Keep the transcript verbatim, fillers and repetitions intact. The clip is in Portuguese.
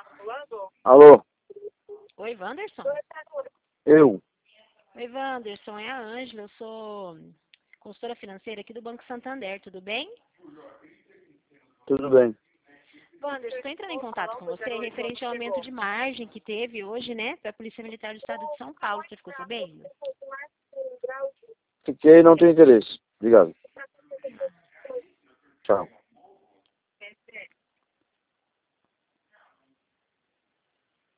Alô? Oi, Wanderson? Eu? Oi, Wanderson, é a Ângela, eu sou consultora financeira aqui do Banco Santander, tudo bem? Tudo bem. Wanderson, estou entrando em contato com você referente ao aumento de margem que teve hoje, né, para a Polícia Militar do Estado de São Paulo, você ficou sabendo? Fiquei, não tenho interesse. Obrigado. Tchau.